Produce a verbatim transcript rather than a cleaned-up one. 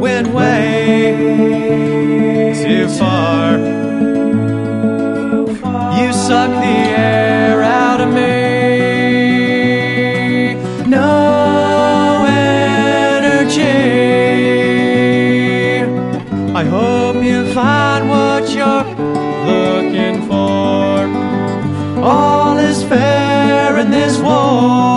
went way too far. You suck the air out of me. No energy. I hope you find what you're looking for. All is fair in this war.